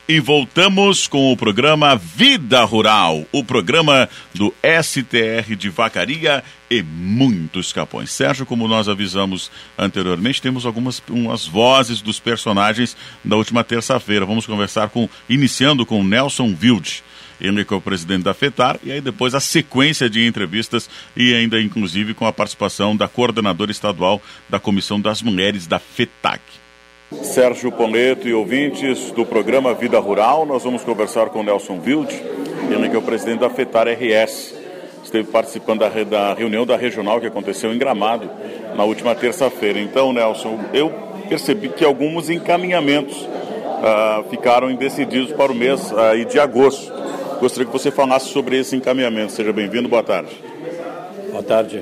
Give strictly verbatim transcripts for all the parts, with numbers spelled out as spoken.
E voltamos com o programa Vida Rural, o programa do S T R de Vacaria e muitos capões. Sérgio, como nós avisamos anteriormente, temos algumas umas vozes dos personagens da última terça-feira. Vamos conversar com, iniciando com Nelson Wilde. Ele que é o presidente da FETAR, e aí depois a sequência de entrevistas e ainda inclusive com a participação da coordenadora estadual da Comissão das Mulheres da FETAG. Sérgio Poleto e ouvintes do programa Vida Rural, nós vamos conversar com Nelson Wilde, ele que é o presidente da FETAR R S. Esteve participando da, da reunião da regional que aconteceu em Gramado na última terça-feira. Então, Nelson, eu percebi que alguns encaminhamentos uh, ficaram indecididos para o mês uh, de agosto. Gostaria que você falasse sobre esse encaminhamento. Seja bem-vindo, boa tarde. Boa tarde,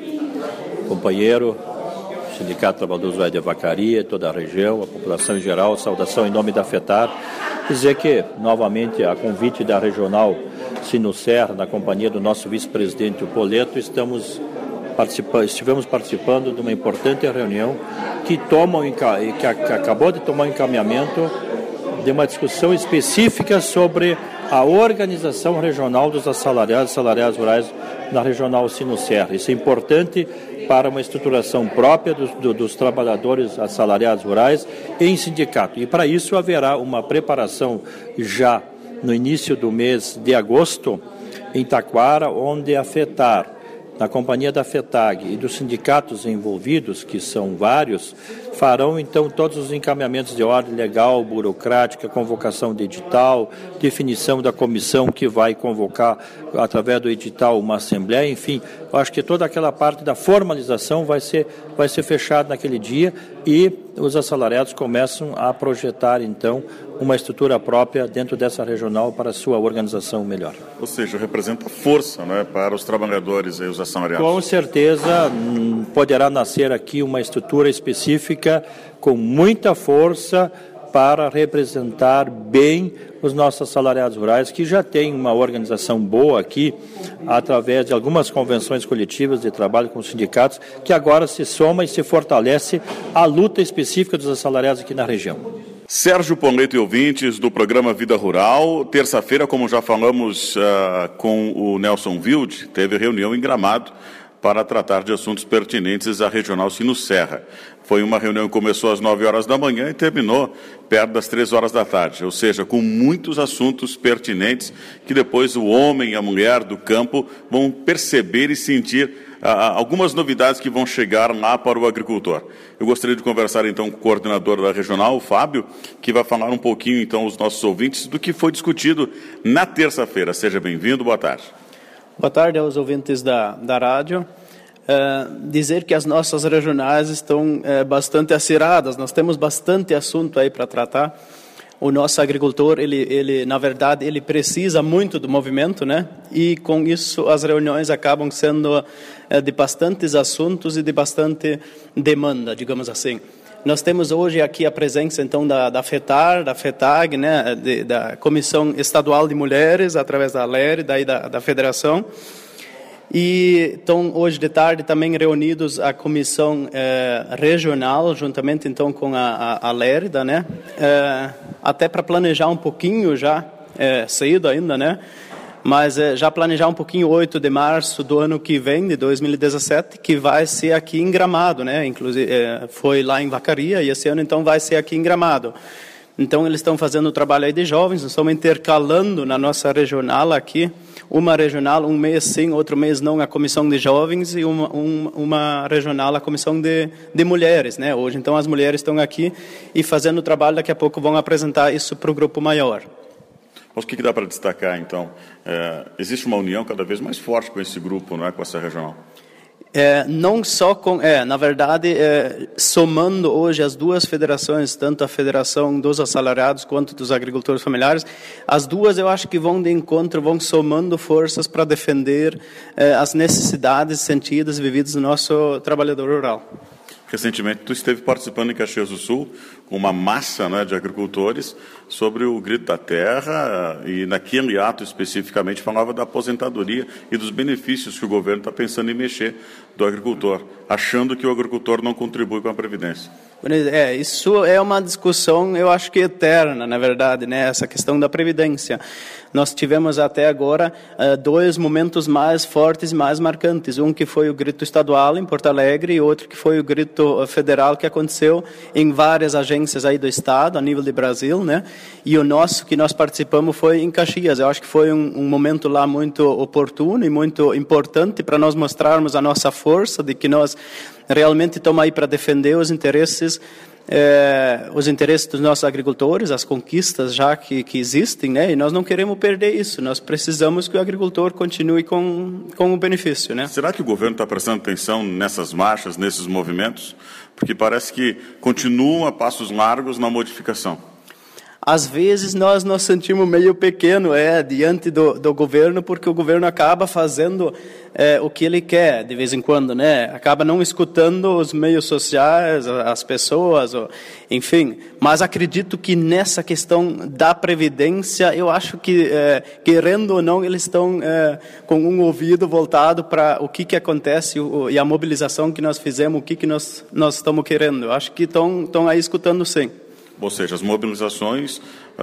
companheiro. Sindicato Trabalhadores Rurais de Vacaria, toda a região, a população em geral, saudação em nome da FETAR. Dizer que, novamente, a convite da regional Sinosserra, na companhia do nosso vice-presidente, o Poleto, estamos participa- estivemos participando de uma importante reunião que, toma um enca- que acabou de tomar um encaminhamento de uma discussão específica sobre a organização regional dos assalariados e assalariadas rurais na regional Sinosserra. Isso é importante para uma estruturação própria dos, do, dos trabalhadores assalariados rurais em sindicato. E para isso haverá uma preparação já no início do mês de agosto em Taquara, onde a FETAR, na companhia da FETAG e dos sindicatos envolvidos, que são vários, farão então todos os encaminhamentos de ordem legal, burocrática, convocação de edital, definição da comissão que vai convocar através do edital uma assembleia, enfim, eu acho que toda aquela parte da formalização vai ser, vai ser fechada naquele dia e os assalariados começam a projetar então uma estrutura própria dentro dessa regional para a sua organização melhor. Ou seja, representa força, né, para os trabalhadores e os assalariados. Com certeza poderá nascer aqui uma estrutura específica com muita força para representar bem os nossos assalariados rurais, que já têm uma organização boa aqui, através de algumas convenções coletivas de trabalho com os sindicatos, que agora se soma e se fortalece a luta específica dos assalariados aqui na região. Sérgio Poleto e ouvintes do programa Vida Rural, terça-feira, como já falamos uh, com o Nelson Wilde, teve reunião em Gramado para tratar de assuntos pertinentes à regional Sinosserra. Foi uma reunião que começou às nove horas da manhã e terminou perto das três horas da tarde, ou seja, com muitos assuntos pertinentes que depois o homem e a mulher do campo vão perceber e sentir ah, algumas novidades que vão chegar lá para o agricultor. Eu gostaria de conversar então com o coordenador da regional, o Fábio, que vai falar um pouquinho então aos nossos ouvintes do que foi discutido na terça-feira. Seja bem-vindo, boa tarde. Boa tarde aos ouvintes da, da rádio. Uh, dizer que as nossas regionais estão uh, bastante aciradas, nós temos bastante assunto aí para tratar. O nosso agricultor, ele, ele, na verdade, ele precisa muito do movimento, né? E com isso as reuniões acabam sendo uh, de bastantes assuntos e de bastante demanda, digamos assim. Nós temos hoje aqui a presença, então, da, da FETAR, da FETAG, né, de, da Comissão Estadual de Mulheres, através da L E R, daí da, da Federação. E estão hoje de tarde também reunidos a Comissão eh, Regional, juntamente, então, com a, a, a L E R, né, eh, até para planejar um pouquinho já, eh, cedo ainda, né, mas eh, já planejar um pouquinho oito de março do ano que vem, de dois mil e dezessete, que vai ser aqui em Gramado, né? Inclusive eh, foi lá em Vacaria e esse ano então vai ser aqui em Gramado. Então eles estão fazendo o trabalho aí de jovens, nós estamos intercalando na nossa regional aqui, uma regional, um mês sim, outro mês não, a comissão de jovens e uma, um, uma regional, a comissão de, de mulheres, né? Hoje então as mulheres estão aqui e fazendo o trabalho, daqui a pouco vão apresentar isso para o grupo maior. Mas o que dá para destacar, então? É, existe uma união cada vez mais forte com esse grupo, não é, com essa regional? É, não só com... É, na verdade, é, somando hoje as duas federações, tanto a Federação dos Assalariados quanto dos Agricultores Familiares, as duas eu acho que vão de encontro, vão somando forças para defender é, as necessidades sentidas e vividas do nosso trabalhador rural. Recentemente, tu esteve participando em Caxias do Sul uma massa, né, de agricultores sobre o grito da terra, e naquele ato especificamente falava da aposentadoria e dos benefícios que o governo está pensando em mexer do agricultor, achando que o agricultor não contribui com a Previdência. É, isso é uma discussão, eu acho que eterna, na verdade, né? Essa questão da Previdência. Nós tivemos até agora uh, dois momentos mais fortes e mais marcantes. Um que foi o grito estadual em Porto Alegre e outro que foi o grito federal que aconteceu em várias agências aí do Estado, a nível de Brasil, né? E o nosso, que nós participamos, foi em Caxias. Eu acho que foi um, um momento lá muito oportuno e muito importante para nós mostrarmos a nossa força, de que nós realmente estamos aí para defender os interesses É, os interesses dos nossos agricultores, as conquistas já que, que existem, né? E nós não queremos perder isso. Nós precisamos que o agricultor continue com, com o benefício, né? Será que o governo está prestando atenção nessas marchas, nesses movimentos? Porque parece que continuam a passos largos na modificação. Às vezes nós nos sentimos meio pequeno, é, diante do, do governo, porque o governo acaba fazendo é, o que ele quer, de vez em quando, né? Acaba não escutando os meios sociais, as pessoas, enfim. Mas acredito que nessa questão da Previdência, eu acho que, é, querendo ou não, eles estão é, com um ouvido voltado para o que, que acontece o, e a mobilização que nós fizemos, o que, que nós, nós estamos querendo. Eu acho que estão, estão aí escutando, sim. Ou seja, as mobilizações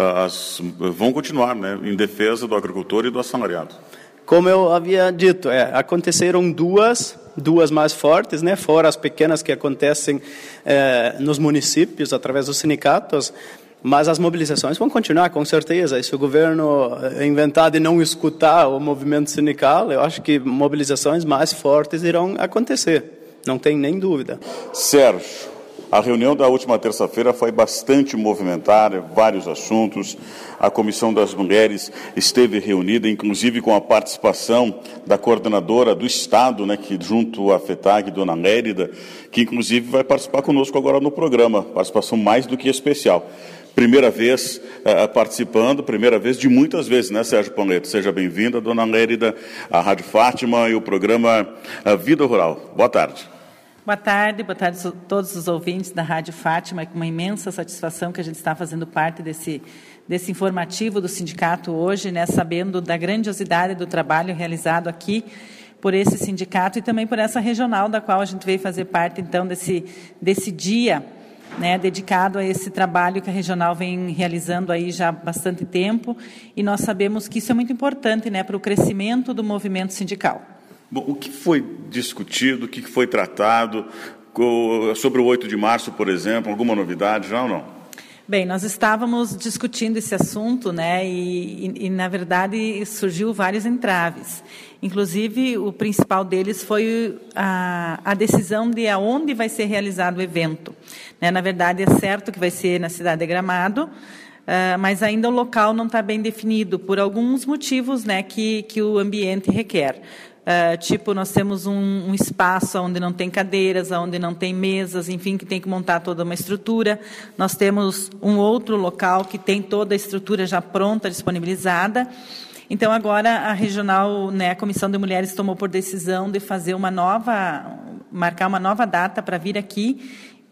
as, vão continuar, né, em defesa do agricultor e do assalariado. Como eu havia dito, é, aconteceram duas, duas mais fortes, né, fora as pequenas que acontecem é, nos municípios, através dos sindicatos, mas as mobilizações vão continuar, com certeza. E se o governo inventar de não escutar o movimento sindical, eu acho que mobilizações mais fortes irão acontecer, não tem nem dúvida. Sérgio, a reunião da última terça-feira foi bastante movimentada, vários assuntos. A Comissão das Mulheres esteve reunida, inclusive com a participação da coordenadora do Estado, né, que junto à FETAG, Dona Lérida, que inclusive vai participar conosco agora no programa, participação mais do que especial. Primeira vez uh, participando, primeira vez de muitas vezes, né, Sérgio Panleto? Seja bem-vinda, Dona Lérida, à Rádio Fátima e o programa uh, Vida Rural. Boa tarde. Boa tarde, boa tarde a todos os ouvintes da Rádio Fátima. É com uma imensa satisfação que a gente está fazendo parte desse, desse informativo do sindicato hoje, né, sabendo da grandiosidade do trabalho realizado aqui por esse sindicato e também por essa regional da qual a gente veio fazer parte, então, desse, desse dia, né, dedicado a esse trabalho que a regional vem realizando aí já há bastante tempo, e nós sabemos que isso é muito importante, né, para o crescimento do movimento sindical. Bom, o que foi discutido, o que foi tratado sobre o oito de março, por exemplo? Alguma novidade já ou não? Bem, nós estávamos discutindo esse assunto, né, e, e, e na verdade surgiu vários entraves. Inclusive, o principal deles foi a, a decisão de aonde vai ser realizado o evento. Né, na verdade, é certo que vai ser na cidade de Gramado, uh, mas ainda o local não está bem definido por alguns motivos, né, que, que o ambiente requer. Uh, tipo, nós temos um, um espaço onde não tem cadeiras, onde não tem mesas, enfim, que tem que montar toda uma estrutura. Nós temos um outro local que tem toda a estrutura já pronta, disponibilizada. Então, agora, a regional, né, a Comissão de Mulheres tomou por decisão de fazer uma nova, marcar uma nova data para vir aqui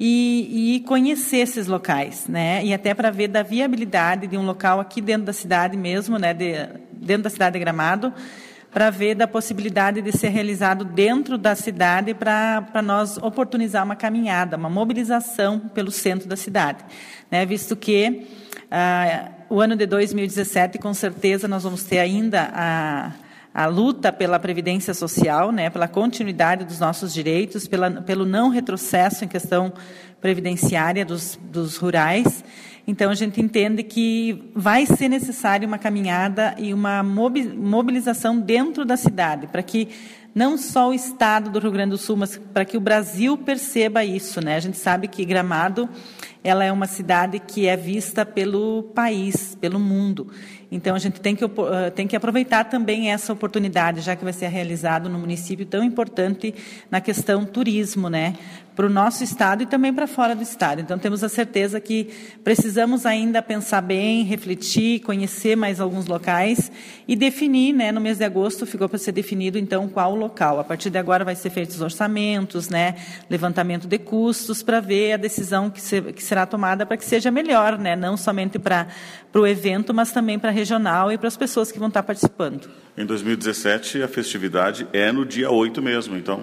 e, e conhecer esses locais, né, e até para ver da viabilidade de um local aqui dentro da cidade mesmo, né, de, dentro da cidade de Gramado, para ver da possibilidade de ser realizado dentro da cidade para para nós oportunizar uma caminhada, uma mobilização pelo centro da cidade, né, visto que ah, o ano de dois mil e dezessete, com certeza, nós vamos ter ainda a, a luta pela Previdência Social, né, pela continuidade dos nossos direitos, pela, pelo não retrocesso em questão previdenciária dos, dos rurais. Então, a gente entende que vai ser necessário uma caminhada e uma mobilização dentro da cidade, para que não só o Estado do Rio Grande do Sul, mas para que o Brasil perceba isso, né? A gente sabe que Gramado, ela é uma cidade que é vista pelo país, pelo mundo. Então, a gente tem que, tem que aproveitar também essa oportunidade, já que vai ser realizado no município tão importante na questão turismo, né? para o nosso estado e também para fora do estado. Então, temos a certeza que precisamos ainda pensar bem, refletir, conhecer mais alguns locais e definir, né, no mês de agosto ficou para ser definido, então, qual o local. A partir de agora vai ser feitos os orçamentos, né, levantamento de custos para ver a decisão que, se, que será tomada para que seja melhor, né, não somente para para o evento, mas também para a regional e para as pessoas que vão estar participando. Em dois mil e dezessete, a festividade é no dia oito mesmo, então?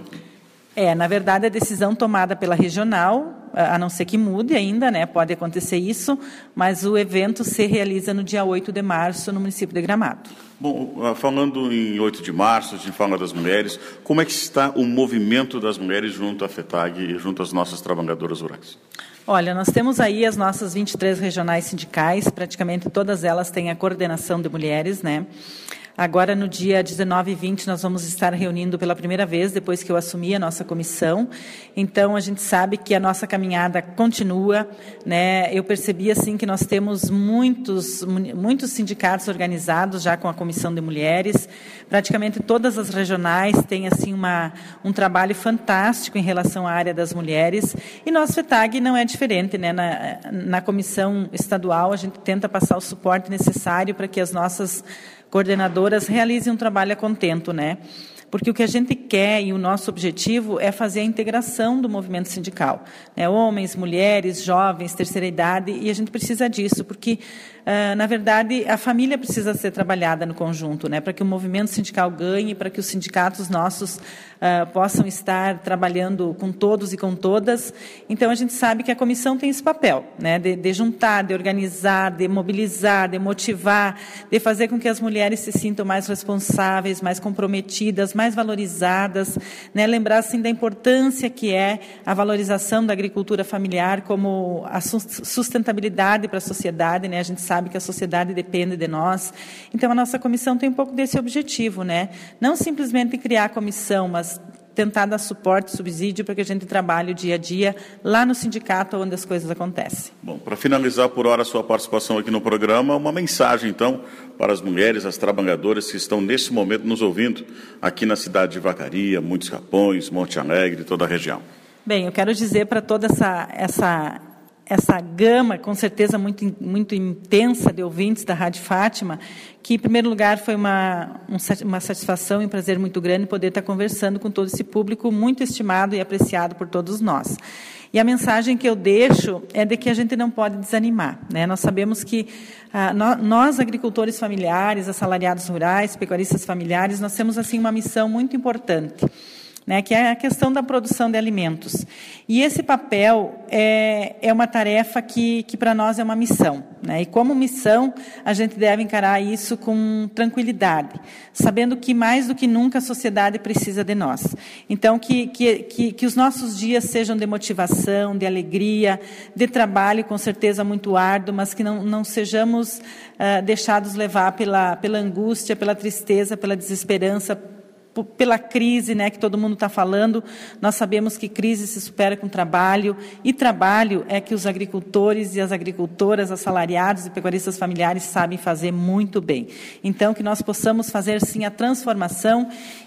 É, na verdade, a decisão tomada pela regional, a não ser que mude ainda, né, pode acontecer isso, mas o evento se realiza no dia oito de março, no município de Gramado. Bom, falando em oito de março, a gente fala das mulheres, como é que está o movimento das mulheres junto à FETAG e junto às nossas trabalhadoras rurais? Olha, nós temos aí as nossas vinte e três regionais sindicais, praticamente todas elas têm a coordenação de mulheres, né? Agora, no dia dezenove e vinte, nós vamos estar reunindo pela primeira vez, depois que eu assumi a nossa comissão. Então, a gente sabe que a nossa caminhada continua, né? Eu percebi, assim, que nós temos muitos, muitos sindicatos organizados já com a Comissão de Mulheres. Praticamente todas as regionais têm, assim, uma, um trabalho fantástico em relação à área das mulheres. E nosso FETAG não é diferente, né? Na, na comissão estadual, a gente tenta passar o suporte necessário para que as nossas coordenadoras realizem um trabalho a contento, né? Porque o que a gente quer e o nosso objetivo é fazer a integração do movimento sindical, né? Homens, mulheres, jovens, terceira idade, e a gente precisa disso, porque, uh, na verdade, a família precisa ser trabalhada no conjunto, né? Para que o movimento sindical ganhe, para que os sindicatos nossos uh, possam estar trabalhando com todos e com todas. Então, a gente sabe que a comissão tem esse papel, né? De, de juntar, de organizar, de mobilizar, de motivar, de fazer com que as mulheres se sintam mais responsáveis, mais comprometidas, mais mais valorizadas, né? Lembrar assim da importância que é a valorização da agricultura familiar como a sustentabilidade para a sociedade, né? A gente sabe que a sociedade depende de nós. Então a nossa comissão tem um pouco desse objetivo, né? Não simplesmente criar a comissão, mas tentar dar suporte, subsídio para que a gente trabalhe o dia a dia lá no sindicato onde as coisas acontecem. Bom, para finalizar por hora a sua participação aqui no programa, uma mensagem então para as mulheres, as trabalhadoras que estão nesse momento nos ouvindo aqui na cidade de Vacaria, Muitos Capões, Monte Alegre, toda a região. Bem, eu quero dizer para toda essa essa essa gama, com certeza muito muito intensa de ouvintes da Rádio Fátima, que, em primeiro lugar, foi uma, uma satisfação e um prazer muito grande poder estar conversando com todo esse público muito estimado e apreciado por todos nós. E a mensagem que eu deixo é de que a gente não pode desanimar, né? Nós sabemos que ah, nós, agricultores familiares, assalariados rurais, pecuaristas familiares, nós temos assim uma missão muito importante, né, que é a questão da produção de alimentos. E esse papel é, é uma tarefa que, que para nós é uma missão, né? E como missão, a gente deve encarar isso com tranquilidade, sabendo que mais do que nunca a sociedade precisa de nós. Então, que, que, que, que os nossos dias sejam de motivação, de alegria, de trabalho, com certeza muito árduo, mas que não, não sejamos uh, deixados levar pela, pela angústia, pela tristeza, pela desesperança, pela crise, né, que todo mundo está falando. Nós sabemos que crise se supera com trabalho, e trabalho é que os agricultores e as agricultoras, assalariados e pecuaristas familiares sabem fazer muito bem. Então, que nós possamos fazer, sim, a transformação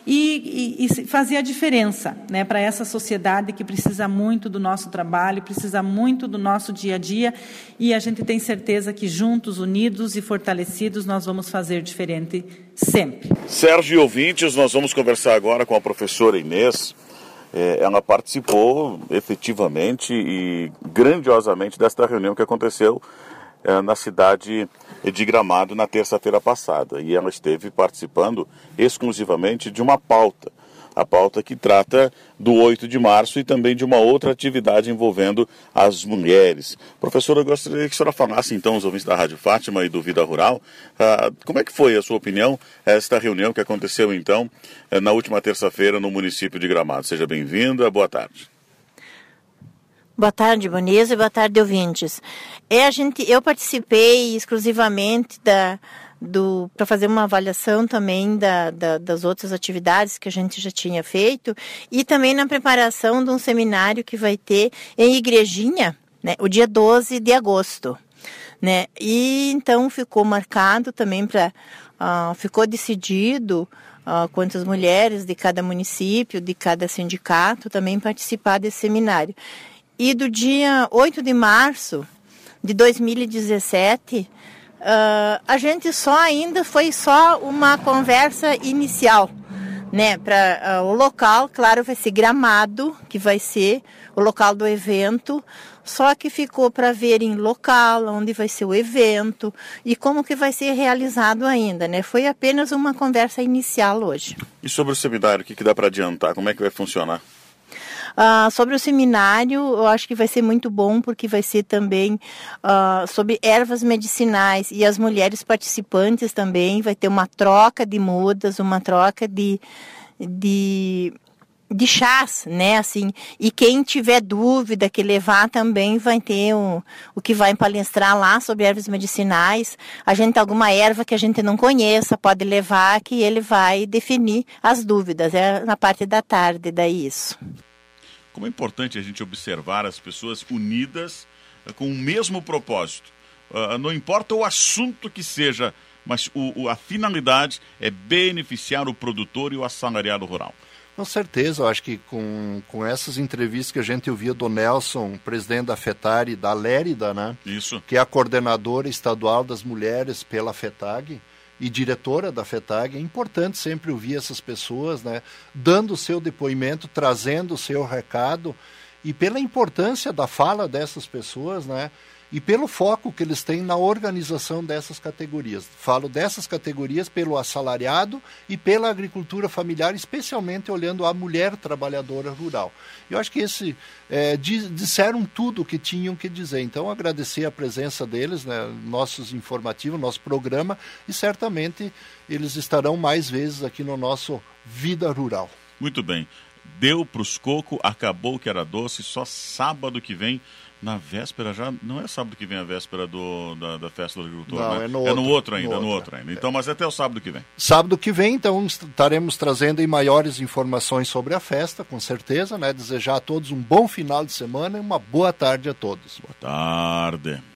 e, e, e fazer a diferença, né, para essa sociedade que precisa muito do nosso trabalho, precisa muito do nosso dia a dia, e a gente tem certeza que juntos, unidos e fortalecidos, nós vamos fazer diferente sempre. Sérgio e ouvintes, nós vamos conversar agora com a professora Inês. É, ela participou efetivamente e grandiosamente desta reunião que aconteceu é, na cidade de Gramado na terça-feira passada. E ela esteve participando exclusivamente de uma pauta. A pauta que trata do oito de março e também de uma outra atividade envolvendo as mulheres. Professora, eu gostaria que a senhora falasse então aos ouvintes da Rádio Fátima e do Vida Rural, uh, como é que foi a sua opinião, esta reunião que aconteceu então na última terça-feira no município de Gramado. Seja bem-vinda, boa tarde. Boa tarde, Boneza, e boa tarde, ouvintes. É, a gente, eu participei exclusivamente da... para fazer uma avaliação também da, da, das outras atividades que a gente já tinha feito, e também na preparação de um seminário que vai ter em Igrejinha, né, o dia doze de agosto. né? E então ficou marcado também para, uh, ficou decidido uh, quantas mulheres de cada município, de cada sindicato também participar desse seminário. E do dia oito de março de dois mil e dezessete, uh, a gente só ainda foi só uma conversa inicial, né? Para uh, o local, claro, vai ser Gramado, que vai ser o local do evento, só que ficou para ver em local, onde vai ser o evento e como que vai ser realizado ainda, né? Foi apenas uma conversa inicial hoje. E sobre o seminário, o que, que dá para adiantar? Como é que vai funcionar? Uh, sobre o seminário, eu acho que vai ser muito bom, porque vai ser também uh, sobre ervas medicinais, e as mulheres participantes também, vai ter uma troca de mudas, uma troca de, de, de chás, né, assim, e quem tiver dúvida que levar também vai ter o, o que vai palestrar lá sobre ervas medicinais. A gente tem alguma erva que a gente não conheça, pode levar, que ele vai definir as dúvidas, é na parte da tarde, daí isso. Como é importante a gente observar as pessoas unidas uh, com o mesmo propósito. Uh, não importa o assunto que seja, mas o, o, a finalidade é beneficiar o produtor e o assalariado rural. Com certeza, eu acho que com, com essas entrevistas que a gente ouvia do Nelson, presidente da FETAG, da Lérida, né? Isso. Que é a coordenadora estadual das mulheres pela FETAG, e diretora da FETAG, é importante sempre ouvir essas pessoas, né, dando o seu depoimento, trazendo o seu recado, e pela importância da fala dessas pessoas, né, e pelo foco que eles têm na organização dessas categorias. Falo dessas categorias pelo assalariado e pela agricultura familiar, especialmente olhando a mulher trabalhadora rural. Eu acho que esse, é, disseram tudo o que tinham que dizer. Então, agradecer a presença deles, né, nossos informativos, nosso programa, e certamente eles estarão mais vezes aqui no nosso Vida Rural. Muito bem. Deu para os cocos, acabou que era doce, só sábado que vem. Na véspera já, não é sábado que vem a véspera do, da, da festa do agricultor, não, né? é no é outro, no outro ainda, no no outro, outro ainda. Então, mas é até o sábado que vem. Sábado que vem, então, estaremos trazendo aí maiores informações sobre a festa, com certeza, né? Desejar a todos um bom final de semana e uma boa tarde a todos. Boa tarde.